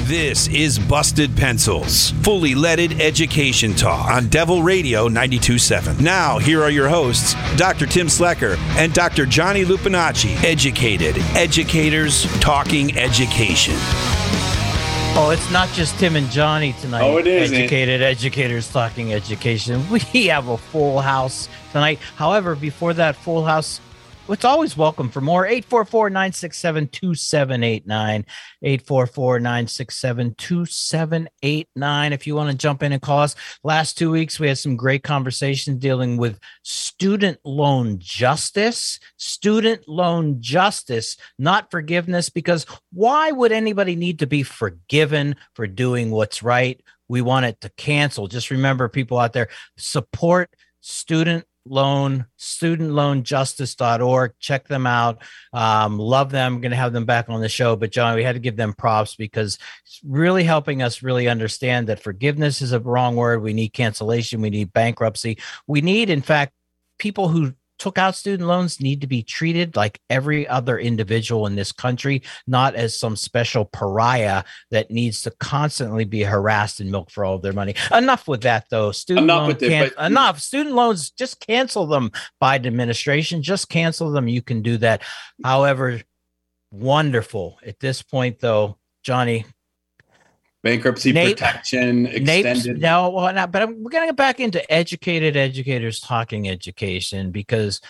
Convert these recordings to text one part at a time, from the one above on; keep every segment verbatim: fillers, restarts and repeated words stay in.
This is Busted Pencils, fully leaded education talk on Devil Radio ninety-two point seven. Now, here are your hosts, Doctor Tim Slecker and Doctor Johnny Lupinacci. Educated educators talking education. Oh, it's not just Tim and Johnny tonight. Oh, it is. Educated educators talking education. We have a full house tonight. However, before that full house, it's always welcome for more. eight four four, nine six seven, two seven eight nine. eight four four, nine six seven, two seven eight nine. If you want to jump in and call us. Last two weeks, we had some great conversations dealing with student loan justice. Student loan justice, not forgiveness, because why would anybody need to be forgiven for doing what's right? We want it to cancel. Just remember, people out there, support student loan, student loan justice dot org. Check them out. Um, love them. Going to have them back on the show. But John, we had to give them props because it's really helping us really understand that forgiveness is a wrong word. We need cancellation. We need bankruptcy. We need, in fact, people who took out student loans need to be treated like every other individual in this country, not as some special pariah that needs to constantly be harassed and milked for all of their money. Enough with that, though. Student enough loan with it, can- but- enough. Student loans, just cancel them. Biden administration, just cancel them. You can do that. However, wonderful. At this point, though, Johnny, bankruptcy Nate, protection extended. Nate's, no, well, not, but I'm, we're going to get back into educated educators talking education, because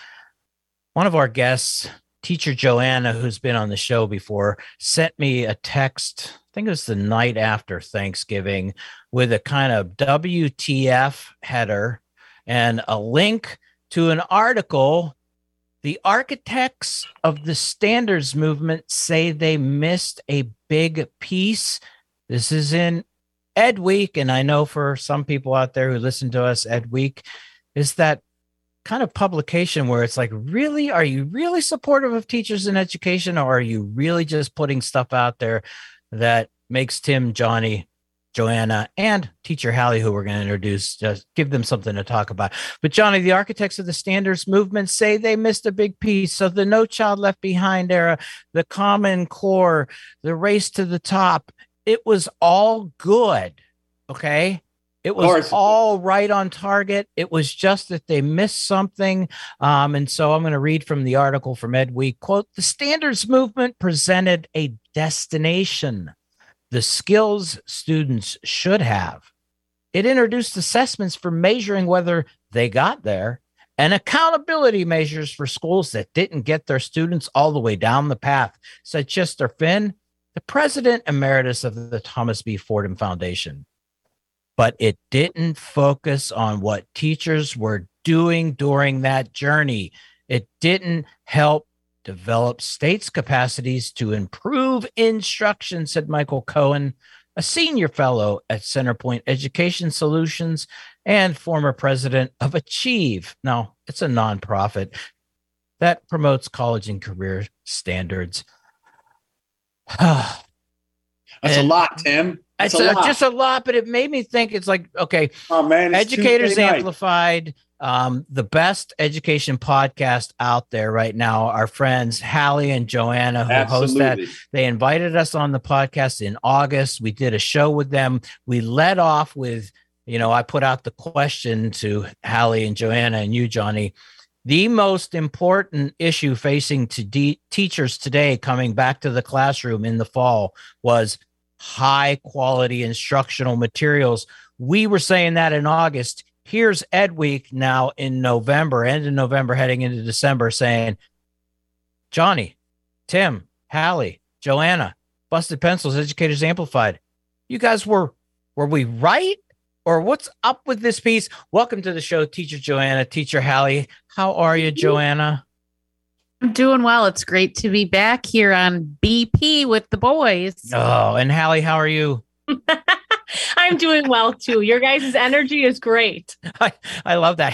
one of our guests, teacher Joanna, who's been on the show before, sent me a text. I think it was the night after Thanksgiving, with a kind of W T F header and a link to an article. The architects of the standards movement say they missed a big piece. This is in Ed Week, and I know for some people out there who listen to us, Ed Week is that kind of publication where it's like, really, are you really supportive of teachers in education, or are you really just putting stuff out there that makes Tim, Johnny, Joanna, and teacher Hallie, who we're going to introduce, just give them something to talk about? But Johnny, the architects of the standards movement say they missed a big piece of the No Child Left Behind era, the Common Core, the Race to the Top. It was all good, okay? It was all right on target. It was just that they missed something. Um, and so I'm going to read from the article from Ed Week. Quote, the standards movement presented a destination, the skills students should have. It introduced assessments for measuring whether they got there, and accountability measures for schools that didn't get their students all the way down the path, said Chester Finn, the president emeritus of the Thomas B. Fordham Foundation. But it didn't focus on what teachers were doing during that journey. It didn't help develop states' capacities to improve instruction, said Michael Cohen, a senior fellow at Centerpoint Education Solutions and former president of Achieve. Now, it's a nonprofit that promotes college and career standards. That's and a lot, Tim. That's it's a a, lot. just a lot, but it made me think. It's like, okay, oh man, it's Educators Tuesday night. Amplified, um, the best education podcast out there right now. Our friends Hallie and Joanna, who host that, Absolutely. they invited us on the podcast in August. We did a show with them. We led off with, you know, I put out the question to Hallie and Joanna and you, Johnny. The most important issue facing to de- teachers today coming back to the classroom in the fall was high quality instructional materials. We were saying that in August. Here's Ed Week now in November, end of November, heading into December, saying, Johnny, Tim, Hallie, Joanna, Busted Pencils, Educators Amplified. You guys were, were we right? Or what's up with this piece? Welcome to the show, Teacher Joanna, Teacher Hallie. How are you, Joanna? I'm doing well. It's great to be back here on B P with the boys. Oh, and Hallie, how are you? I'm doing well too. Your guys' energy is great. I, I love that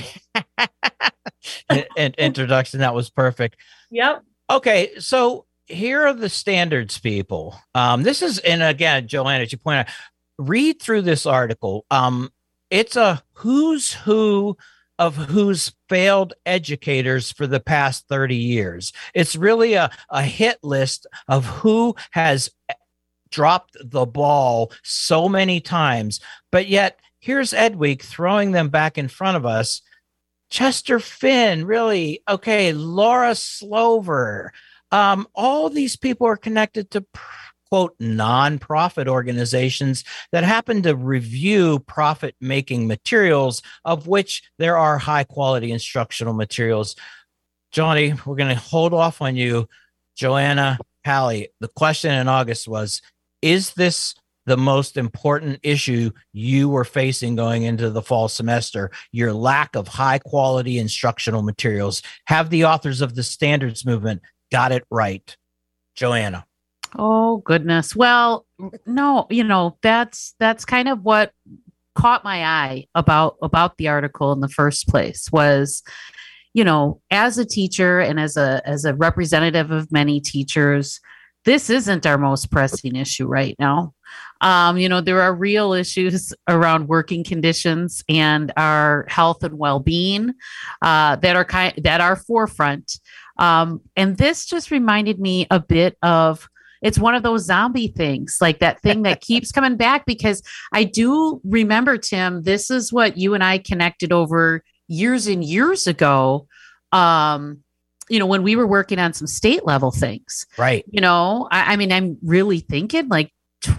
in, introduction. That was perfect. Yep. Okay, so here are the standards, people. Um, this is, and again, Joanna, as you point out, read through this article. Um, it's a who's who of who's failed educators for the past thirty years. It's really a, a hit list of who has dropped the ball so many times, but yet here's Edweek throwing them back in front of us. Chester Finn, really, okay, Laura Slover. Um, all these people are connected to, quote, nonprofit organizations that happen to review profit-making materials, of which there are high-quality instructional materials. Johnny, we're going to hold off on you. Joanna, Hallie, the question in August was, is this the most important issue you were facing going into the fall semester, your lack of high quality instructional materials? Have the authors of the standards movement got it right? Joanna. Oh, goodness. Well, no, you know, that's, that's kind of what caught my eye about, about the article in the first place was, you know, as a teacher and as a, as a representative of many teachers, this isn't our most pressing issue right now. Um, you know, there are real issues around working conditions and our health and well-being uh, that are kind that are forefront. Um, and this just reminded me a bit of, it's one of those zombie things, like that thing that keeps coming back, because I do remember, Tim, this is what you and I connected over years and years ago. Um, you know, when we were working on some state level things, right? You know, I, I mean, I'm really thinking like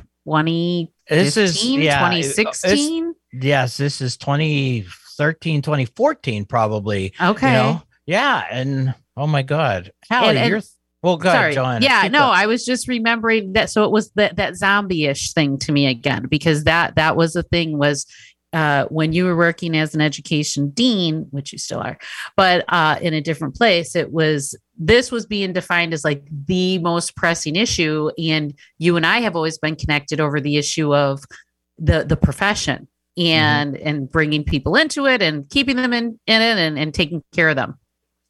twenty fifteen, this is, yeah, twenty sixteen. Yes, this is twenty thirteen, twenty fourteen, probably. Okay. You know? Yeah. And oh my God. Hallie, and, and, you're, well, go sorry. ahead, Joanna. Yeah, Keep no, going. I was just remembering that. So it was that, that zombie-ish thing to me again, because that, that was the thing was, uh, when you were working as an education dean, which you still are, but uh, in a different place, it was, this was being defined as like the most pressing issue. And you and I have always been connected over the issue of the, the profession and, mm-hmm. and bringing people into it and keeping them in, in it and, and taking care of them.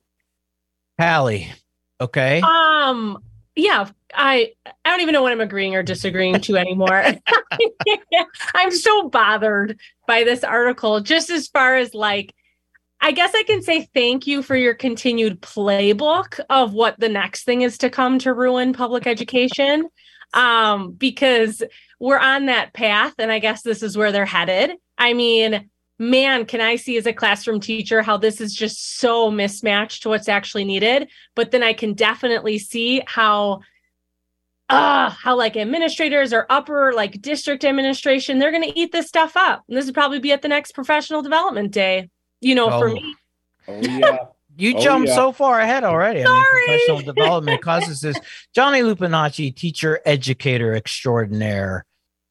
Hallie. Okay. Um, yeah, I I don't even know what I'm agreeing or disagreeing to anymore. I'm so bothered by this article, just as far as like, I guess I can say thank you for your continued playbook of what the next thing is to come to ruin public education, um, because we're on that path. And I guess this is where they're headed. I mean, man, can I see as a classroom teacher how this is just so mismatched to what's actually needed. But then I can definitely see how, uh, how like administrators or upper like district administration, they're going to eat this stuff up. And this would probably be at the next professional development day, you know, oh. for me. Oh, yeah. You oh, jumped yeah. so far ahead already. Sorry. I mean, professional development causes this. Johnny Lupinacci, teacher, educator extraordinaire.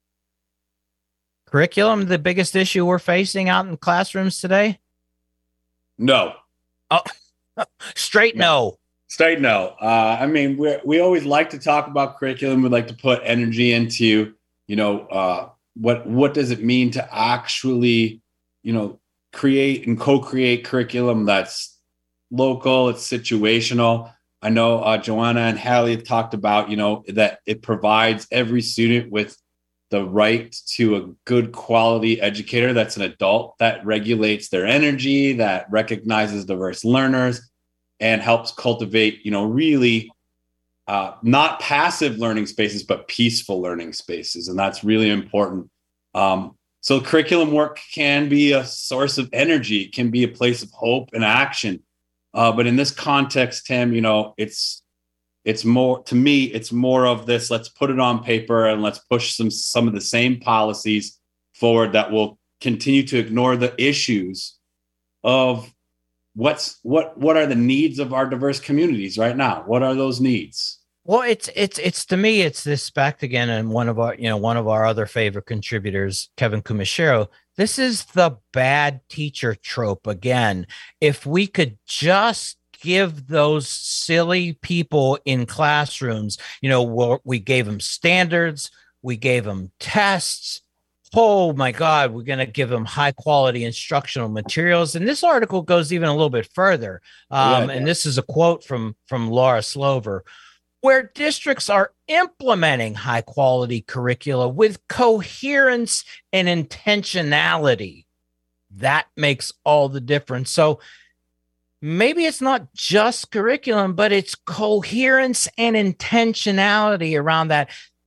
Curriculum, the biggest issue we're facing out in classrooms today? No. Oh, straight no. Straight no. Uh, I mean, we we always like to talk about curriculum. We like to put energy into, you know, uh, what what does it mean to actually, you know, create and co-create curriculum that's local, it's situational. I know uh, Joanna and Hallie have talked about, you know, that it provides every student with the right to a good quality educator that's an adult, that regulates their energy, that recognizes diverse learners and helps cultivate, you know, really uh, not passive learning spaces, but peaceful learning spaces. And that's really important. Um, so curriculum work can be a source of energy. It can be a place of hope and action. Uh, but in this context, Tim, you know, it's It's more, to me, it's more of this, let's put it on paper and let's push some some of the same policies forward that will continue to ignore the issues of what's what what are the needs of our diverse communities right now? What are those needs? Well, it's it's it's to me, it's this back again, and one of our, you know, one of our other favorite contributors, Kevin Kumashiro. This is the bad teacher trope again. If we could just give those silly people in classrooms, you know, we gave them standards, we gave them tests. Oh my God, we're going to give them high quality instructional materials. And this article goes even a little bit further. Um, yeah, and this is a quote from, from Laura Slover. Where districts are implementing high quality curricula with coherence and intentionality, that makes all the difference. So maybe it's not just curriculum, but it's coherence and intentionality around that.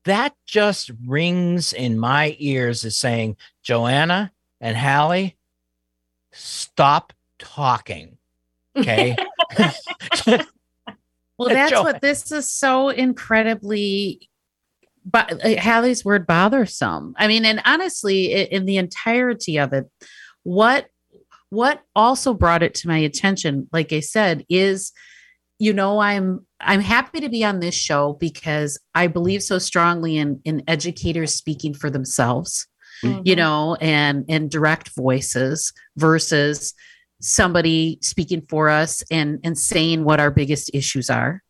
that just rings in my ears as saying, Joanna and Hallie, stop talking. Okay. Well, that's jo- what this is so incredibly, but Hallie's word bothersome. I mean, and honestly, in the entirety of it, what what also brought it to my attention, like I said, is, you know, I'm I'm happy to be on this show because I believe so strongly in in educators speaking for themselves, mm-hmm. you know, and and direct voices versus somebody speaking for us and and saying what our biggest issues are.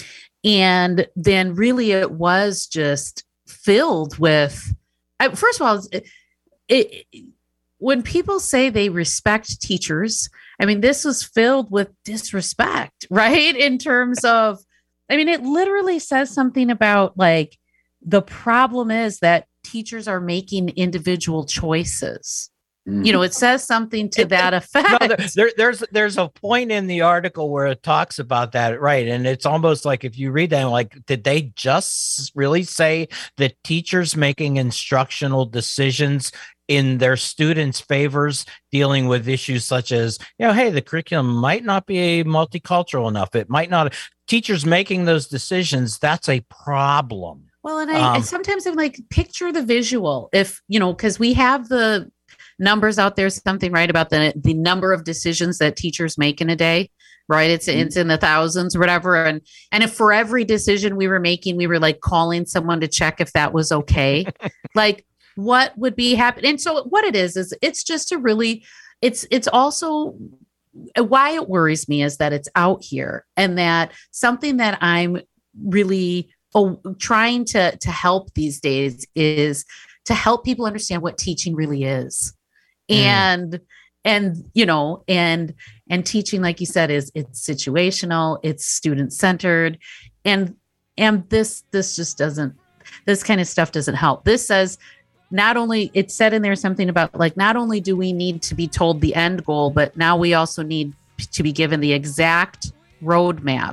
And then really it was just filled with, I, first of all, it, it, when people say they respect teachers, I mean, this was filled with disrespect, right? In terms of, I mean, it literally says something about like, the problem is that teachers are making individual choices. You know, it says something to that effect. No, there, there's there's a point in the article where it talks about that, right? And it's almost like if you read that, like, did they just really say that teachers making instructional decisions in their students' favors, dealing with issues such as, you know, hey, the curriculum might not be multicultural enough. It might not. Teachers making those decisions, that's a problem. Well, and I, um, I sometimes I'm like, picture the visual. If, you know, because we have the numbers out there, something right about the the number of decisions that teachers make in a day, right? It's mm-hmm. it's in the thousands or whatever. And and if for every decision we were making, we were like calling someone to check if that was okay, like what would be happening? And so what it is, is it's just a really, it's it's also why it worries me is that it's out here and that something that I'm really oh, trying to to help these days is to help people understand what teaching really is. And, mm. and, you know, and, and teaching, like you said, is it's situational, it's student centered. And, and this, this just doesn't, this kind of stuff doesn't help. This says not only, it said in there something about like, not only do we need to be told the end goal, but now we also need to be given the exact roadmap.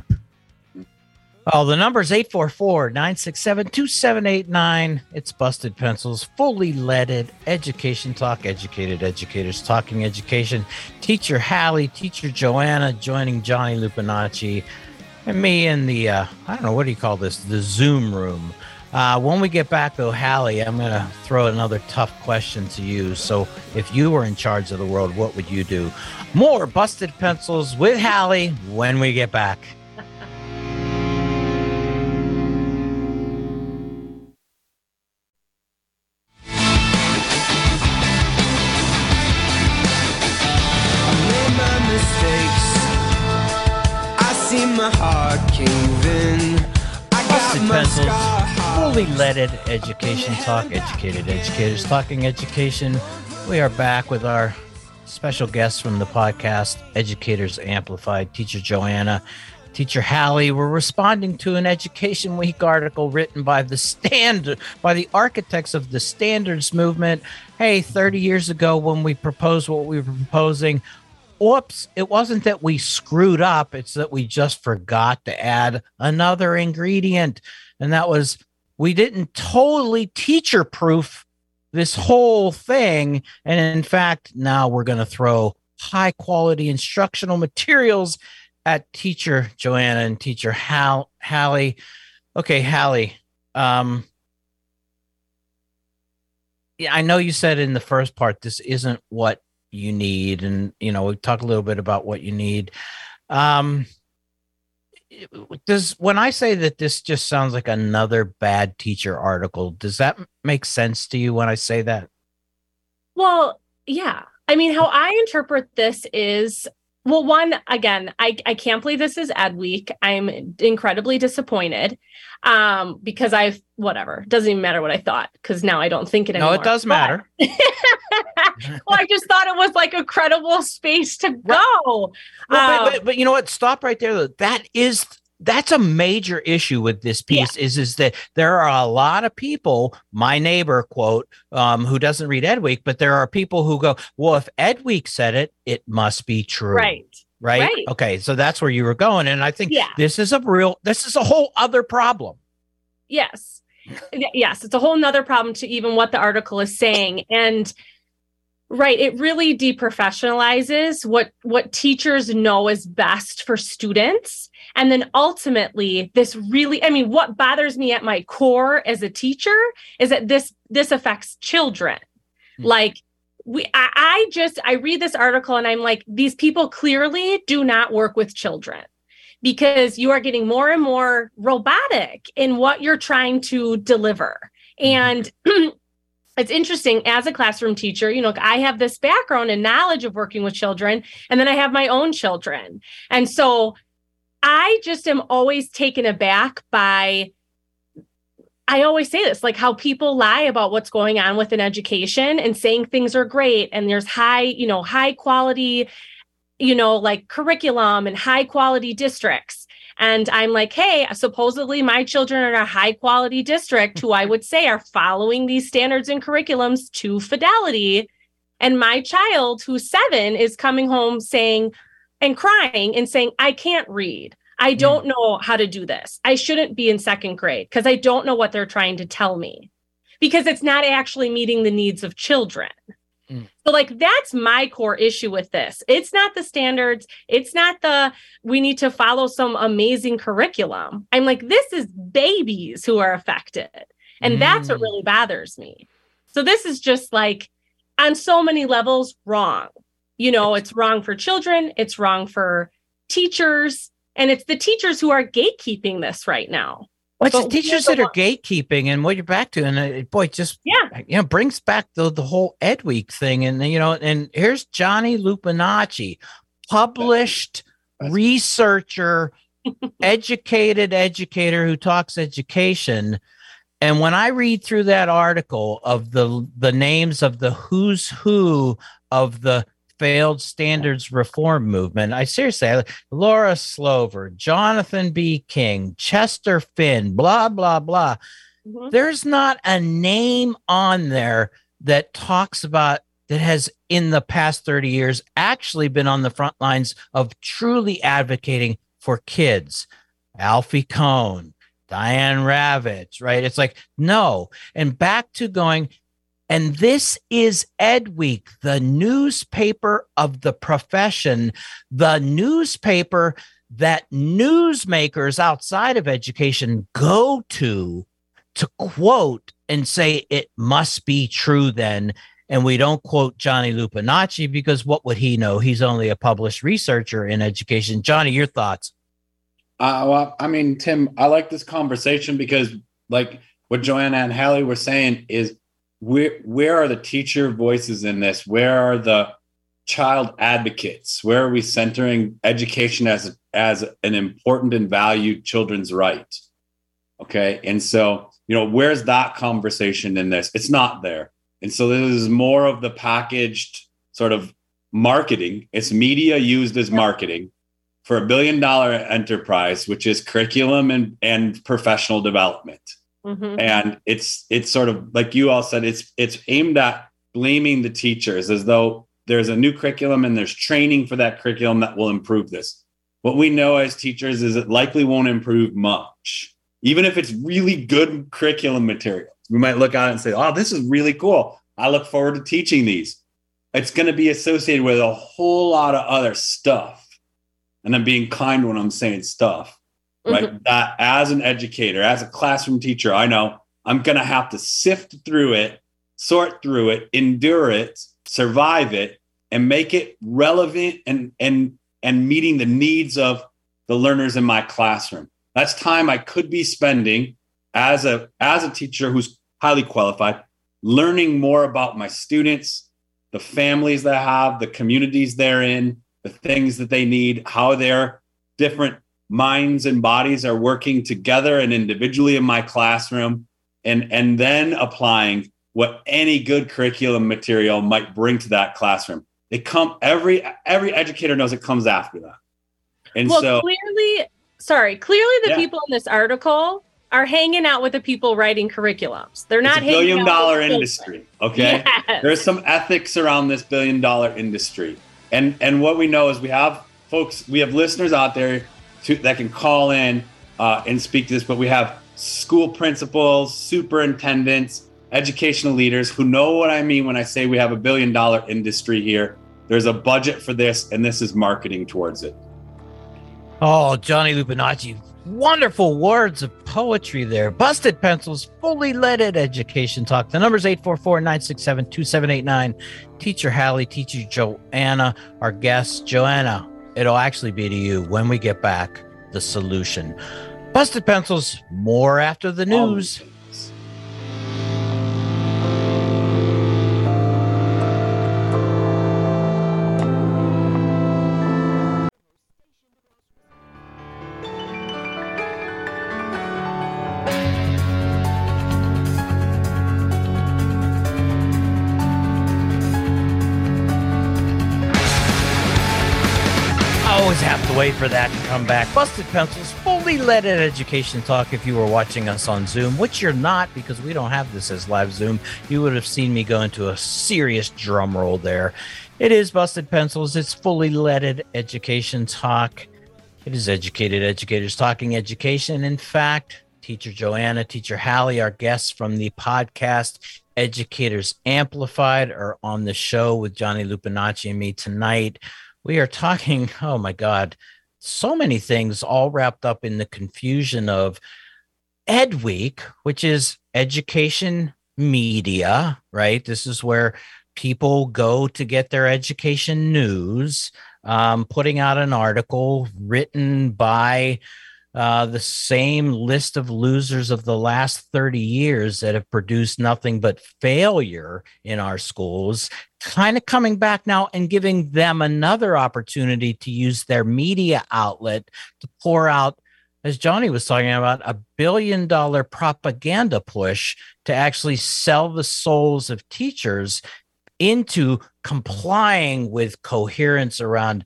Oh, the number is eight four four, nine six seven, two seven eight nine. It's Busted Pencils, fully leaded education talk, educated educators talking education. Teacher Hallie, Teacher Joanna joining Johnny Lupinacci and me in the, uh, I don't know, what do you call this? The Zoom room. Uh, when we get back, though, Hallie, I'm going to throw another tough question to you. So if you were in charge of the world, what would you do? More Busted Pencils with Hallie when we get back. My heart cave in. I Busted Pencils, fully leaded education talk, educated educators talking education. We are back with our special guests from the podcast, Educators Amplified, Teacher Joanna, Teacher Hallie. We're responding to an Education Week article written by the standard, by the architects of the standards movement. Hey, thirty years ago when we proposed what we were proposing, whoops, it wasn't that we screwed up. It's that we just forgot to add another ingredient. And that was, we didn't totally teacher-proof this whole thing. And in fact, now we're going to throw high-quality instructional materials at Teacher Joanna and Teacher Hal- Hallie. Okay, Hallie, um, yeah, I know you said in the first part, this isn't what you need, and you know, we talk a little bit about what you need. Um does when I say that this just sounds like another bad teacher article, does that make sense to you when I say that? Well, yeah. I mean, how I interpret this is, well, one, again, I, I can't believe this is Ed Week. I'm incredibly disappointed um, because I've, whatever, doesn't even matter what I thought because now I don't think it anymore. No, it does matter. But, well, I just thought it was like a credible space to go. Well, um, but, but, but you know what? Stop right there. That is, that's a major issue with this piece yeah. is, is that there are a lot of people, my neighbor, quote, um, who doesn't read Ed Week, but there are people who go, well, if Ed Week said it, it must be true. Right. Right. Right. Okay. So that's where you were going. And I think yeah. this is a real, this is a whole other problem. Yes. yes, it's a whole nother problem to even what the article is saying. And right, it really deprofessionalizes what, what teachers know is best for students. And then ultimately, this really, I mean, what bothers me at my core as a teacher is that this, this affects children. Mm-hmm. Like, we, I, I just, I read this article and I'm like, these people clearly do not work with children, because you are getting more and more robotic in what you're trying to deliver. And it's interesting, as a classroom teacher, you know, I have this background and knowledge of working with children, and then I have my own children. And so I just am always taken aback by, I always say this, like how people lie about what's going on within education and saying things are great and there's high, you know, high quality, you know, like curriculum and high quality districts. And I'm like, hey, supposedly my children are in a high quality district who I would say are following these standards and curriculums to fidelity. And my child, who's seven, is coming home saying and crying and saying, I can't read. I don't know how to do this. I shouldn't be in second grade because I don't know what they're trying to tell me, because it's not actually meeting the needs of children. Mm. So like, that's my core issue with this. It's not the standards. It's not the, we need to follow some amazing curriculum. I'm like, this is babies who are affected. And mm. that's what really bothers me. So this is just like, on so many levels, wrong. You know, it's wrong for children. It's wrong for teachers. And it's the teachers who are gatekeeping this right now. Well, it's the teachers that are gatekeeping, and what you're back to, and uh, boy, it just yeah, you know, brings back the the whole Ed Week thing, and you know, and here's Johnny Lupinacci, published researcher, educated educator who talks education. And when I read through that article of the the names of the who's who of the failed standards reform movement, I seriously, I, Laura Slover, Jonathan B. King, Chester Finn, blah, blah, blah. Mm-hmm. There's not a name on there that talks about, that has in the past thirty years actually been on the front lines of truly advocating for kids. Alfie Kohn, Diane Ravitch, right? It's like, no. And back to going, and this is Ed Week, the newspaper of the profession, the newspaper that newsmakers outside of education go to to quote and say it must be true then. And we don't quote Johnny Lupinacci because what would he know? He's only a published researcher in education. Johnny, your thoughts? Uh, well, I mean, Tim, I like this conversation because like what Joanna and Hallie were saying is, Where where are the teacher voices in this? Where are the child advocates? Where are we centering education as as an important and valued children's right? Okay, and so you know, where's that conversation in this? It's not there, and so this is more of the packaged sort of marketing. It's media used as marketing for a billion dollar enterprise, which is curriculum and and professional development. Mm-hmm. And it's it's sort of like you all said, it's it's aimed at blaming the teachers as though there's a new curriculum and there's training for that curriculum that will improve this. What we know as teachers is it likely won't improve much, even if it's really good curriculum material. We might look at it and say, oh, this is really cool. I look forward to teaching these. It's going to be associated with a whole lot of other stuff. And I'm being kind when I'm saying stuff. Right. Mm-hmm. That as an educator, as a classroom teacher, I know I'm going to have to sift through it, sort through it, endure it, survive it, and make it relevant and, and, and meeting the needs of the learners in my classroom. That's time I could be spending as a, as a teacher who's highly qualified, learning more about my students, the families they have, the communities they're in, the things that they need, how their different minds and bodies are working together and individually in my classroom, and, and then applying what any good curriculum material might bring to that classroom. It come every every educator knows it comes after that. And well, so clearly, sorry, clearly the yeah. people in this article are hanging out with the people writing curriculums. They're not it's a billion hanging dollar out with industry. Okay. Yes. There's some ethics around this billion dollar industry. And and what we know is we have folks, we have listeners out there to, that can call in uh, and speak to this, but we have school principals, superintendents, educational leaders who know what I mean when I say we have a billion dollar industry here. There's a budget for this, and this is marketing towards it. Oh, Johnny Lupinacci, wonderful words of poetry there. Busted Pencils, fully leaded education talk. The number's eight four four, nine six seven, two seven eight nine. Teacher Hallie, Teacher Joanna, our guest. Joanna, it'll actually be to you when we get back, the solution. Busted Pencils, more after the news. Um, Have to wait for that to come back. Busted Pencils, fully leaded education talk. If you were watching us on Zoom, which you're not because we don't have this as live Zoom, you would have seen me go into a serious drum roll there. It is Busted Pencils. It's fully leaded education talk. It is educated educators talking education. In fact, Teacher Joanna, Teacher Hallie, our guests from the podcast Educators Amplified, are on the show with Johnny Lupinacci and me tonight. We are talking, oh my God, so many things all wrapped up in the confusion of Ed Week, which is education media, right? This is where people go to get their education news, um, putting out an article written by uh, the same list of losers of the last thirty years that have produced nothing but failure in our schools, kind of coming back now and giving them another opportunity to use their media outlet to pour out, as Johnny was talking about, a billion dollar propaganda push to actually sell the souls of teachers into complying with coherence around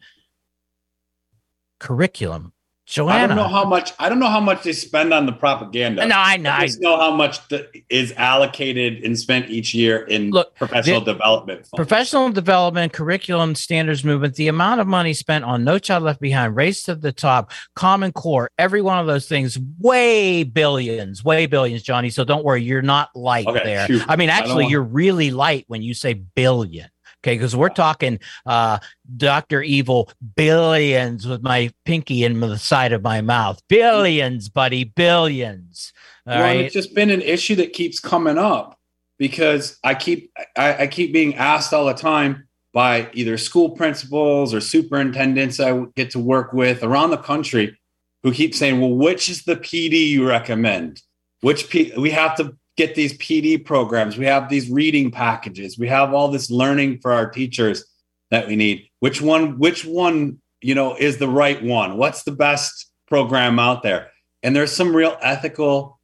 curriculum. Joanna. I don't know how much. I don't know how much they spend on the propaganda. No, I know. I just know how much the, is allocated and spent each year in Look, professional the, development. Funds. Professional development, curriculum, standards movement, the amount of money spent on No Child Left Behind, Race to the Top, Common Core, every one of those things, way billions, way billions, Johnny. So don't worry, you're not light okay, there. shoot. I mean, actually, I you're really light when you say billion. Okay, because we're talking uh, Doctor Evil billions with my pinky in the side of my mouth. Billions, buddy, billions. All well, right. It's just been an issue that keeps coming up because I keep I, I keep being asked all the time by either school principals or superintendents I get to work with around the country who keep saying, "Well, which is the P D you recommend? Which P- we have to." Get these P D programs. We have these reading packages. We have all this learning for our teachers that we need. Which one, which one, you know, is the right one? What's the best program out there? And there's some real ethical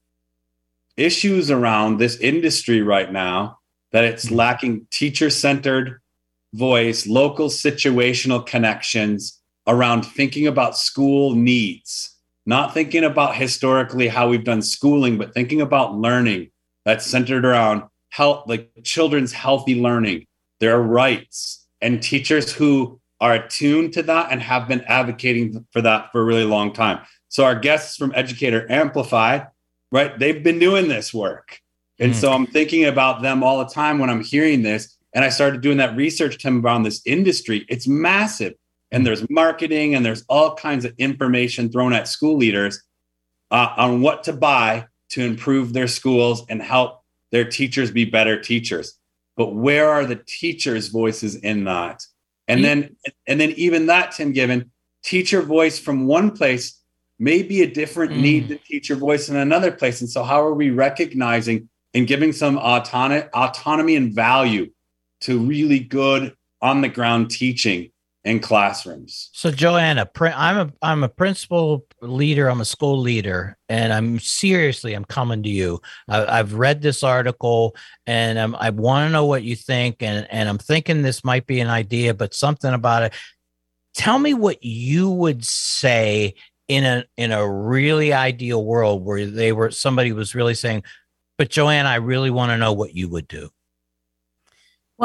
issues around this industry right now that it's lacking teacher-centered voice, local situational connections around thinking about school needs, not thinking about historically how we've done schooling, but thinking about learning that's centered around health, like children's healthy learning, their rights, and teachers who are attuned to that and have been advocating for that for a really long time. So our guests from Educator Amplified, right, they've been doing this work. And mm. so I'm thinking about them all the time when I'm hearing this. And I started doing that research, Tim, around this industry. It's massive. And there's marketing and there's all kinds of information thrown at school leaders uh, on what to buy to improve their schools and help their teachers be better teachers. But where are the teachers' voices in that? And yeah. then, and then even that, Tim Given, teacher voice from one place may be a different mm. need than teacher voice in another place. And so how are we recognizing and giving some autonomy, autonomy and value to really good on the ground teaching in classrooms? So Joanna, I'm a I'm a principal leader. I'm a school leader, and I'm seriously I'm coming to you. I, I've read this article, and I'm, I want to know what you think. And and I'm thinking this might be an idea, but something about it. Tell me what you would say in a in a really ideal world where they were somebody was really saying, but Joanna, I really want to know what you would do. Well,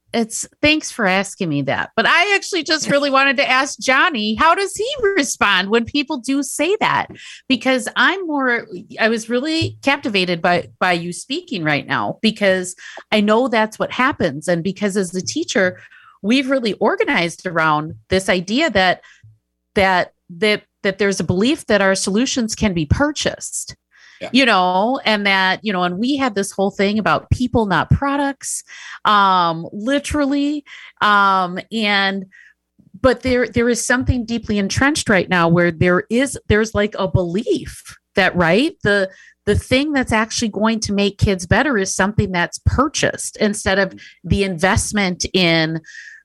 it's thanks for asking me that. But I actually just really wanted to ask Johnny, how does he respond when people do say that? Because I'm more, I was really captivated by, by you speaking right now, because I know that's what happens. And because as a teacher, we've really organized around this idea that, that, that, that there's a belief that our solutions can be purchased. Yeah. You know, and that, you know, and we had this whole thing about people, not products, um, literally. Um, and, but there, there is something deeply entrenched right now where there is, there's like a belief that, right, the, the thing that's actually going to make kids better is something that's purchased instead of the investment in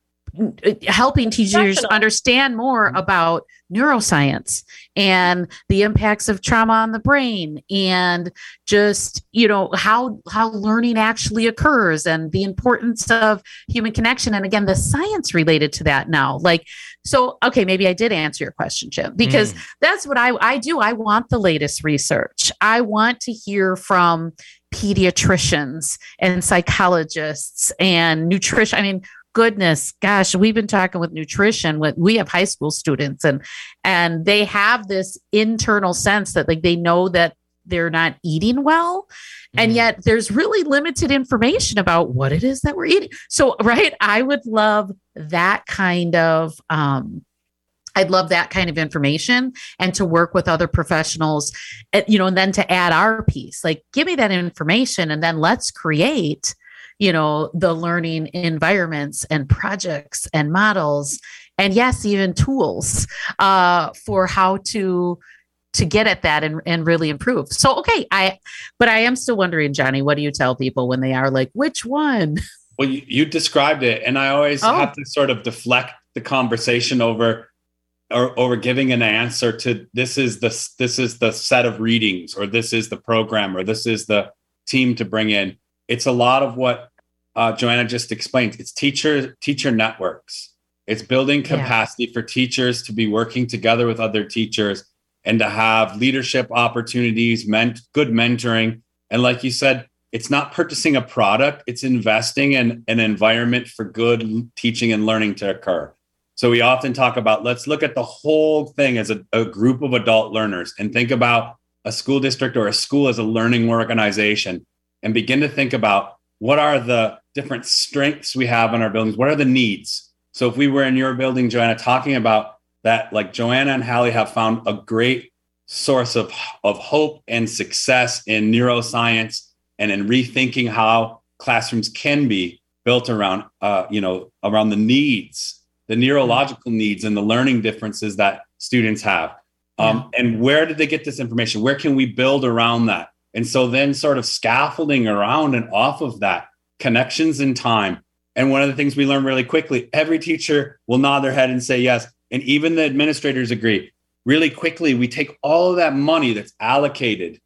helping teachers understand more about neuroscience and the impacts of trauma on the brain, and just, you know, how how learning actually occurs, and the importance of human connection, and again the science related to that now. Like, so okay, maybe I did answer your question, Jim, because mm. that's what I I do. I want the latest research. I want to hear from pediatricians and psychologists and nutrition. I mean, goodness, gosh, we've been talking with nutrition with, we have high school students, and, and they have this internal sense that like, they know that they're not eating well. Mm-hmm. And yet there's really limited information about what it is that we're eating. So, right. I would love that kind of, um, I'd love that kind of information, and to work with other professionals, you know, and then to add our piece, like, give me that information, and then let's create, you know, the learning environments and projects and models, and yes, even tools uh, for how to to get at that and, and really improve. So, okay, I, but I am still wondering, Johnny, what do you tell people when they are like, which one? Well, you, you described it, and I always oh. have to sort of deflect the conversation over or over giving an answer to this is the this is the set of readings, or this is the program, or this is the team to bring in. It's a lot of what uh, Joanna just explained. It's teacher teacher networks. It's building capacity yeah. for teachers to be working together with other teachers, and to have leadership opportunities, ment- good mentoring. And like you said, it's not purchasing a product, it's investing in an environment for good teaching and learning to occur. So we often talk about, let's look at the whole thing as a, a group of adult learners, and think about a school district or a school as a learning organization, and begin to think about what are the different strengths we have in our buildings? What are the needs? So if we were in your building, Joanna, talking about that, like Joanna and Hallie have found a great source of, of hope and success in neuroscience, and in rethinking how classrooms can be built around, uh, you know, around the needs, the neurological needs and the learning differences that students have. Um, yeah. And where did they get this information? Where can we build around that? And so then sort of scaffolding around and off of that, connections in time. And one of the things we learn really quickly, every teacher will nod their head and say yes. And even the administrators agree. Really quickly, we take all of that money that's allocated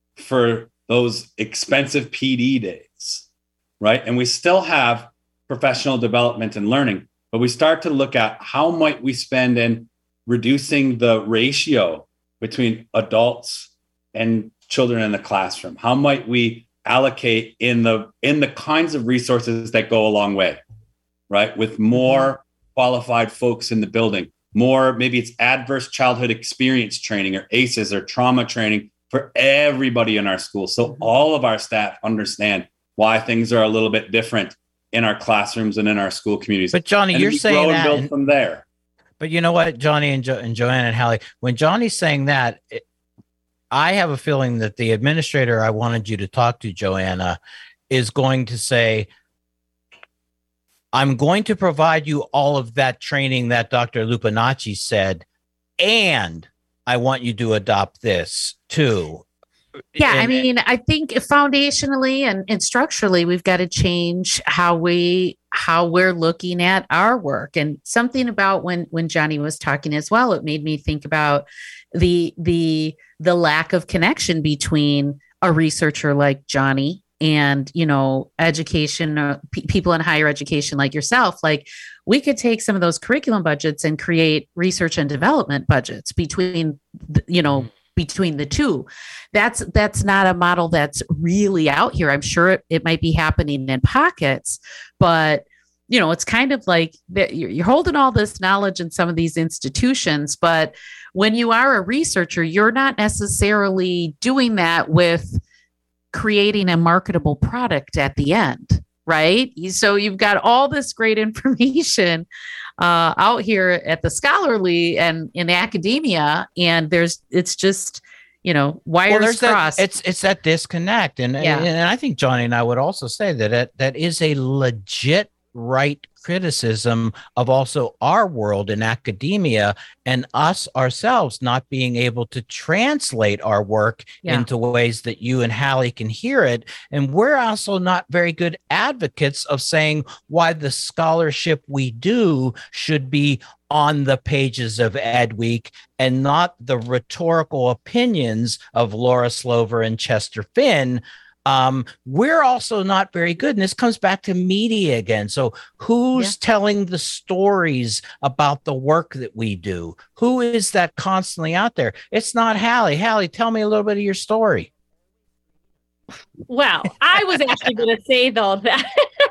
for those expensive P D days, right? And we still have professional development and learning, but we start to look at how might we spend in reducing the ratio between adults and children in the classroom. How might we allocate in the in the kinds of resources that go a long way, right? With more qualified folks in the building, more, maybe it's adverse childhood experience training or A C Es or trauma training for everybody in our school. So all of our staff understand why things are a little bit different in our classrooms and in our school communities. But Johnny, and you're saying that build from there. But you know what, Johnny and, jo- and Joanna and Hallie, when Johnny's saying that, it, I have a feeling that the administrator I wanted you to talk to, Joanna, is going to say, I'm going to provide you all of that training that Doctor Lupinacci said, and I want you to adopt this too. Yeah, and, I mean, I think foundationally and, and structurally, we've got to change how we how we're looking at our work. And something about when when Johnny was talking as well, it made me think about the the the lack of connection between a researcher like Johnny and, you know, education, uh, p- people in higher education like yourself. Like, we could take some of those curriculum budgets and create research and development budgets between, the, you know, between the two. That's that's not a model that's really out here. I'm sure it, it might be happening in pockets, but you know, it's kind of like that you're, you're holding all this knowledge in some of these institutions, but when you are a researcher, you're not necessarily doing that with creating a marketable product at the end, right? So you've got all this great information uh, out here at the scholarly and in academia, and there's it's just, you know, wires well, crossed. That, it's it's that disconnect, and, yeah. and and I think Johnny and I would also say that it, that is a legit right criticism of also our world in academia and us ourselves not being able to translate our work yeah. into ways that you and Hallie can hear it. And we're also not very good advocates of saying why the scholarship we do should be on the pages of Ed Week and not the rhetorical opinions of Laura Slover and Chester Finn. Um, we're also not very good. And this comes back to media again. So who's yeah. telling the stories about the work that we do? Who is that constantly out there? It's not Hallie. Hallie, tell me a little bit of your story. Well, I was actually going to say, though, that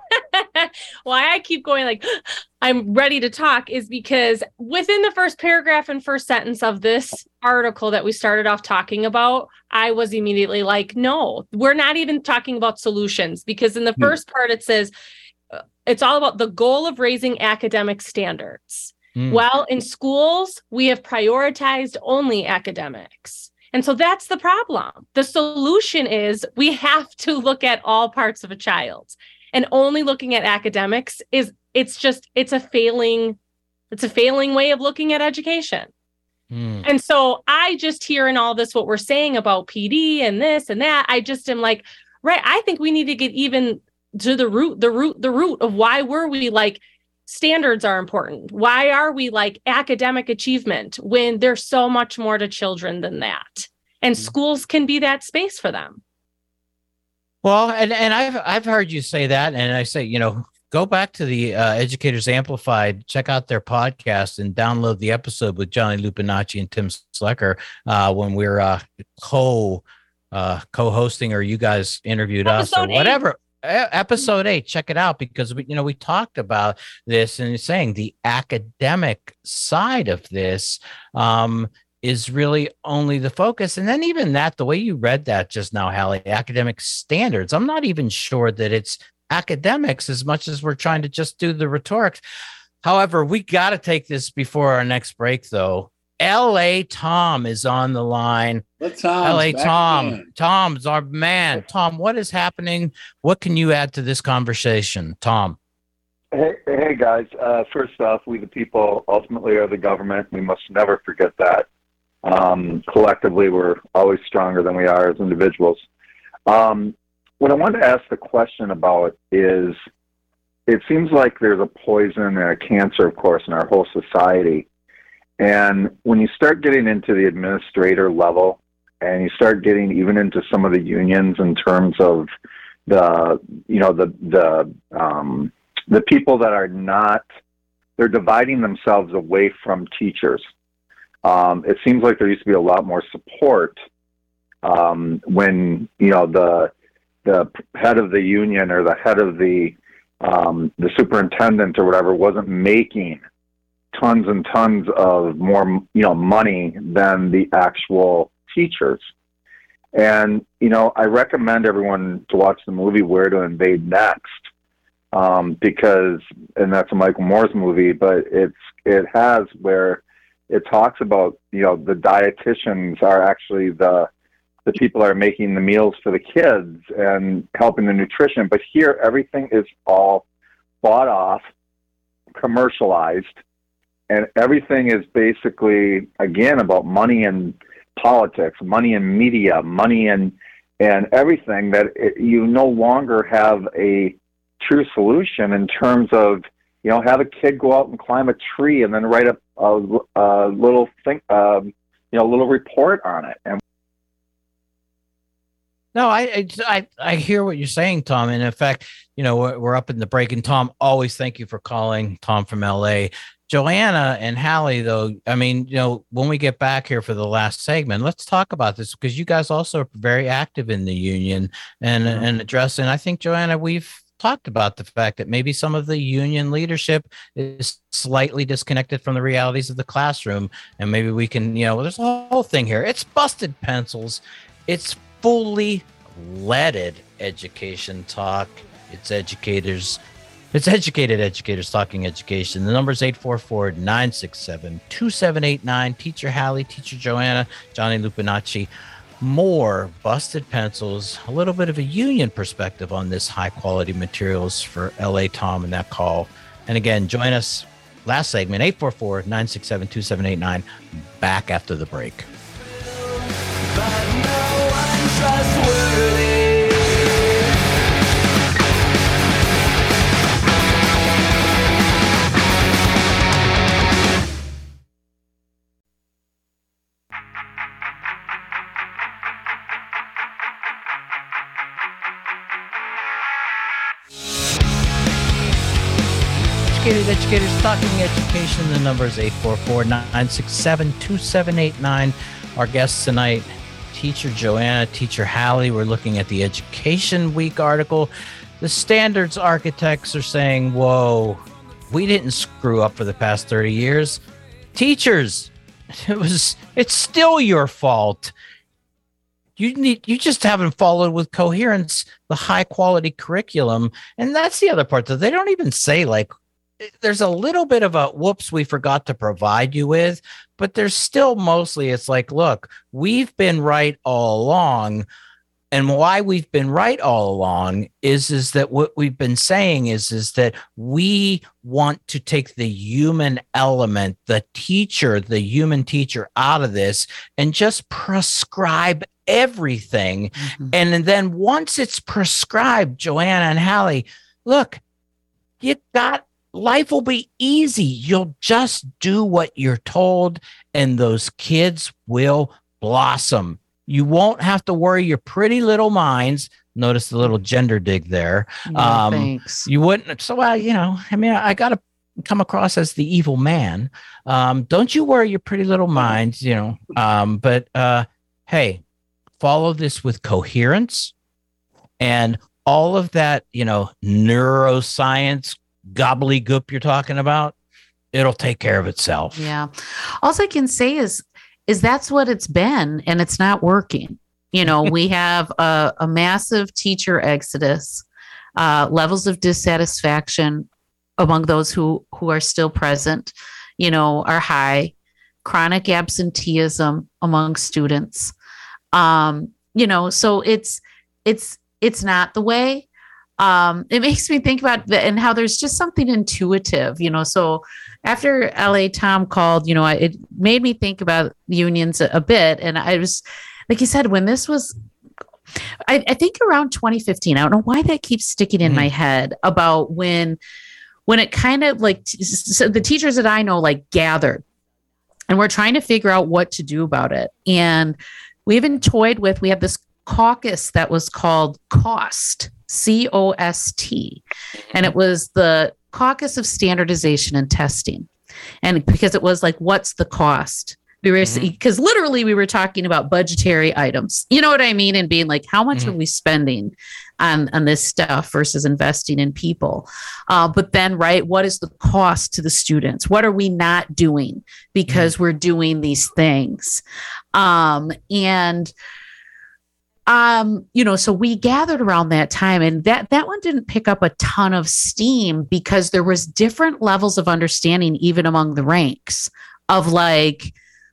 why I keep going like, I'm ready to talk is because within the first paragraph and first sentence of this article that we started off talking about, I was immediately like, no, we're not even talking about solutions, because in the first part, it says uh, it's all about the goal of raising academic standards. Mm. Well, in schools, we have prioritized only academics. And so that's the problem. The solution is we have to look at all parts of a child, and only looking at academics is it's just it's a failing it's a failing way of looking at education. Mm. And so I just hear in all this what we're saying about P D and this and that. I just am like, right, I think we need to get even to the root, the root, the root of why were we like standards are important? Why are we like academic achievement when there's so much more to children than that? And schools can be that space for them. Well, and, and I've I've heard you say that, and I say, you know, go back to the uh, Educators Amplified, check out their podcast, and download the episode with Johnny Lupinacci and Tim Slecker uh, when we're uh, co uh, co-hosting, or you guys interviewed episode us or whatever. Eight. Episode eight, check it out, because we, you know, we talked about this and saying the academic side of this um, is really only the focus. And then even that, the way you read that just now, Hallie, academic standards, I'm not even sure that it's academics as much as we're trying to just do the rhetorics. However, we got to take this before our next break, though. L A Tom is on the line. L A Tom. Again. Tom's our man. Tom, what is happening? What can you add to this conversation, Tom? Hey, hey guys. Uh, first off, we the people ultimately are the government. We must never forget that. Um, collectively, we're always stronger than we are as individuals. Um, what I wanted to ask the question about is, it seems like there's a poison and a cancer, of course, in our whole society. And when you start getting into the administrator level, and you start getting even into some of the unions in terms of the, you know, the the um, the people that are not, they're dividing themselves away from teachers. Um, it seems like there used to be a lot more support um, when, you know, the the head of the union or the head of the um, the superintendent or whatever wasn't making tons and tons of more, you know, money than the actual teachers. And, you know, I recommend everyone to watch the movie Where to Invade Next, um, because, and that's a Michael Moore's movie, but it's, it has where it talks about, you know, the dietitians are actually the, the people that are making the meals for the kids and helping the nutrition. But here, everything is all bought off, commercialized, and everything is basically, again, about money and politics, money and media, money and and everything, that it, you no longer have a true solution in terms of, you know, have a kid go out and climb a tree and then write a, a, a little thing, um, you know, a little report on it. And No, I, I I hear what you're saying, Tom. And in fact, you know, we're, we're up in the break. And Tom, always thank you for calling, Tom from L A. Joanna and Hallie, though, I mean, you know, when we get back here for the last segment, let's talk about this, because you guys also are very active in the union and, mm-hmm. and addressing. I think, Joanna, we've talked about the fact that maybe some of the union leadership is slightly disconnected from the realities of the classroom. And maybe we can, you know, there's a whole thing here. It's busted pencils. It's fully leaded education talk. It's educators. It's educated educators talking education. The number is eight four four, nine six seven, two seven eight nine. Teacher Hallie, Teacher Joanna, Johnny Lupinacci. More busted pencils, a little bit of a union perspective on this high quality materials for L A Tom and that call. And again, join us last segment, eight four four, nine six seven, two seven eight nine, back after the break. But no one trustworthy. Educated educators talking education. The number is eight four four, nine six seven, two seven eight nine. Our guests tonight, Teacher Joanna, Teacher Hallie. We're looking at the Education Week article. The standards architects are saying, whoa, we didn't screw up for the past thirty years. Teachers, it was it's still your fault. You need you just haven't followed with coherence the high quality curriculum. And that's the other part that they don't even say, like, there's a little bit of a whoops, we forgot to provide you with, but there's still mostly it's like, look, we've been right all along. And why we've been right all along is, is that what we've been saying is, is that we want to take the human element, the teacher, the human teacher out of this and just prescribe everything. Mm-hmm. And then once it's prescribed, Joanna and Hallie, look, you got life will be easy. You'll just do what you're told, and those kids will blossom. You won't have to worry your pretty little minds. Notice the little gender dig there. Yeah, um, thanks. You wouldn't. So, uh, you know, I mean, I got to come across as the evil man. Um, don't you worry your pretty little minds, you know. Um, but uh, hey, follow this with coherence and all of that, you know, neuroscience gobbledygook you're talking about, it'll take care of itself. Yeah. All I can say is, is that's what it's been, and it's not working. You know, we have a, a massive teacher exodus, uh, levels of dissatisfaction among those who, who are still present, you know, are high, chronic absenteeism among students. Um, you know, so it's, it's, it's not the way. Um, it makes me think about the, and how there's just something intuitive, you know. So after L A Tom called, you know, I, it made me think about unions a, a bit. And I was, like you said, when this was, I, I think around twenty fifteen, I don't know why that keeps sticking in mm-hmm. my head about when, when it kind of like, so the teachers that I know, like gathered and we're trying to figure out what to do about it. And we even toyed with, we have this caucus that was called COST. C O S T. And it was the Caucus of Standardization and Testing. And because it was like, what's the cost? We were, because mm-hmm. literally we were talking about budgetary items, you know what I mean? And being like, how much mm-hmm. are we spending on, on this stuff versus investing in people? Uh, but then, right, what is the cost to the students? What are we not doing because mm-hmm. we're doing these things? Um, and Um, you know, so we gathered around that time, and that, that one didn't pick up a ton of steam because there was different levels of understanding, even among the ranks, of like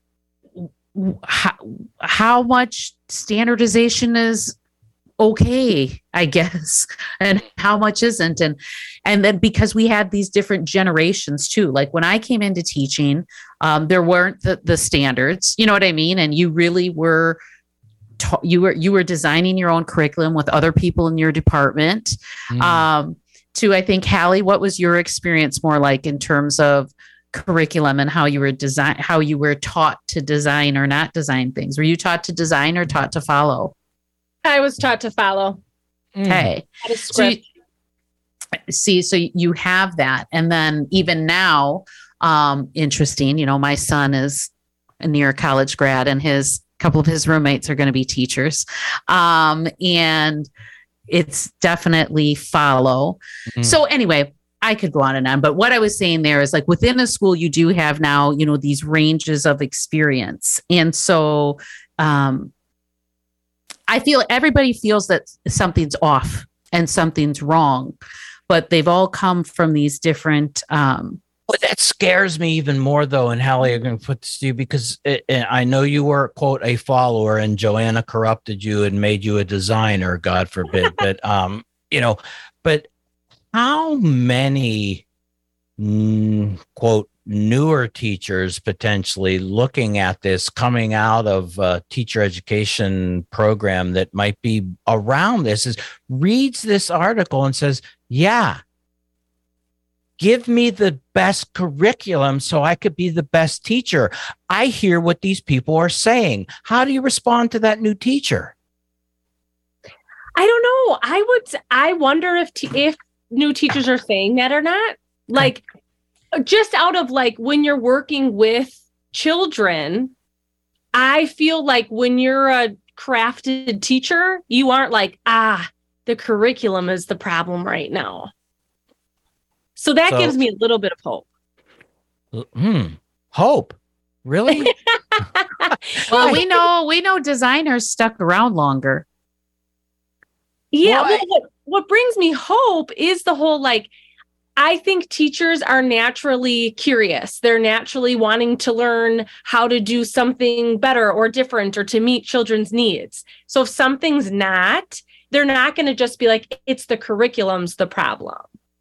how, how much standardization is okay, I guess, and how much isn't. And, and then because we had these different generations too, like when I came into teaching, um, there weren't the, the standards, you know what I mean? And you really were you were you were designing your own curriculum with other people in your department. Mm. Um, to I think, Hallie, what was your experience more like in terms of curriculum and how you were design how you were taught to design or not design things? Were you taught to design or taught to follow? I was taught to follow. Okay. Mm. So you, see, so you have that, and then even now, um, interesting. You know, my son is a near college grad, and his couple of his roommates are going to be teachers. Um, and it's definitely follow. Mm-hmm. So anyway, I could go on and on, but what I was saying there is like within a school, you do have now, you know, these ranges of experience. And so um, I feel everybody feels that something's off and something's wrong, but they've all come from these different. Um, well, that scares me even more though. And Hallie, I'm going to put this to you because it, it, I know you were, quote, a follower and Joanna corrupted you and made you a designer, God forbid. But, um, you know, but how many, mm, quote, newer teachers potentially looking at this coming out of a teacher education program that might be around this is reads this article and says, yeah, give me the best curriculum so I could be the best teacher. I hear what these people are saying. How do you respond to that new teacher? I don't know. I would, I wonder if, t- if, new teachers are saying that or not, like just out of like when you're working with children, I feel like when you're a crafted teacher, you aren't like, ah, the curriculum is the problem right now. So that so, gives me a little bit of hope. Hmm. Hope. Really? Well, we know, we know designers stuck around longer. Yeah. Well, what, what brings me hope is the whole, like, I think teachers are naturally curious. They're naturally wanting to learn how to do something better or different or to meet children's needs. So if something's not, they're not going to just be like, it's the curriculum's the problem.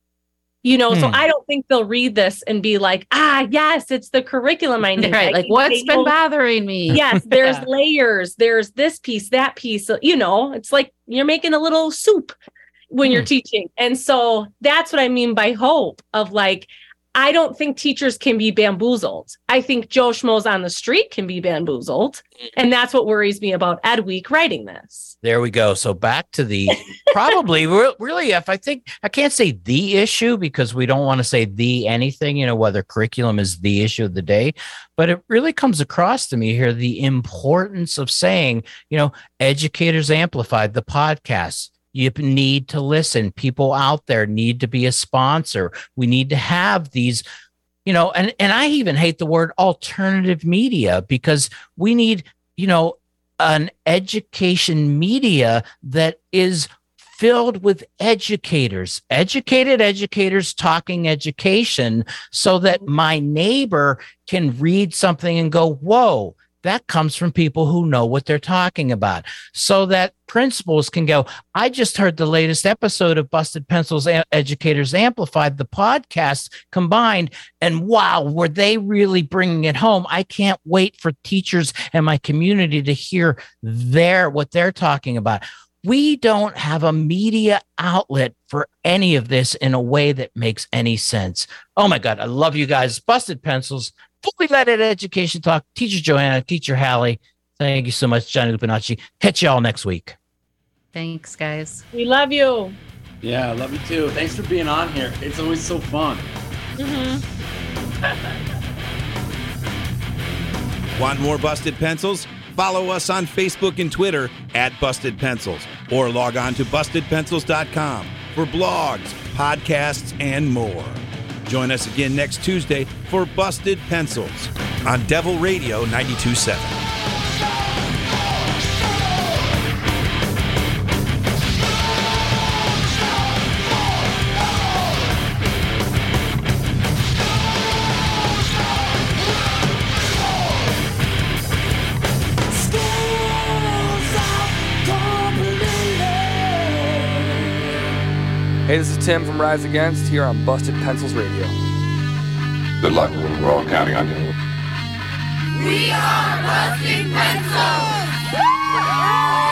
You know, hmm. so I don't think they'll read this and be like, ah, yes, it's the curriculum I need. Right. I like, what's been know, bothering me? Yes, there's yeah. layers. There's this piece, that piece. You know, it's like you're making a little soup when hmm. you're teaching. And so that's what I mean by hope of like, I don't think teachers can be bamboozled. I think Joe Schmoes on the street can be bamboozled. And that's what worries me about Ed Week writing this. There we go. So back to the probably really, if I think I can't say the issue because we don't want to say the anything, you know, whether curriculum is the issue of the day, but it really comes across to me here, the importance of saying, you know, Educators Amplified, the podcast. You need to listen. People out there need to be a sponsor. We need to have these, you know, and, and I even hate the word alternative media because we need, you know, an education media that is filled with educators, educated educators talking education so that my neighbor can read something and go, whoa, that comes from people who know what they're talking about so that principals can go, I just heard the latest episode of Busted Pencils Educators Amplified, the podcast combined. And wow, were they really bringing it home? I can't wait for teachers and my community to hear their, what they're talking about. We don't have a media outlet for any of this in a way that makes any sense. Oh my God. I love you guys. Busted Pencils. Fully Leaded Education Talk. Teacher Joanna, Teacher Hallie. Thank you so much, Johnny Lupinacci. Catch you all next week. Thanks, guys. We love you. Yeah, I love you too. Thanks for being on here. It's always so fun. Mm-hmm. Want more Busted Pencils? Follow us on Facebook and Twitter at Busted Pencils or log on to busted pencils dot com for blogs, podcasts, and more. Join us again next Tuesday for Busted Pencils on Devil Radio ninety-two point seven. Hey, this is Tim from Rise Against here on Busted Pencils Radio. Good luck. We're all counting on you. We are Busted Pencils!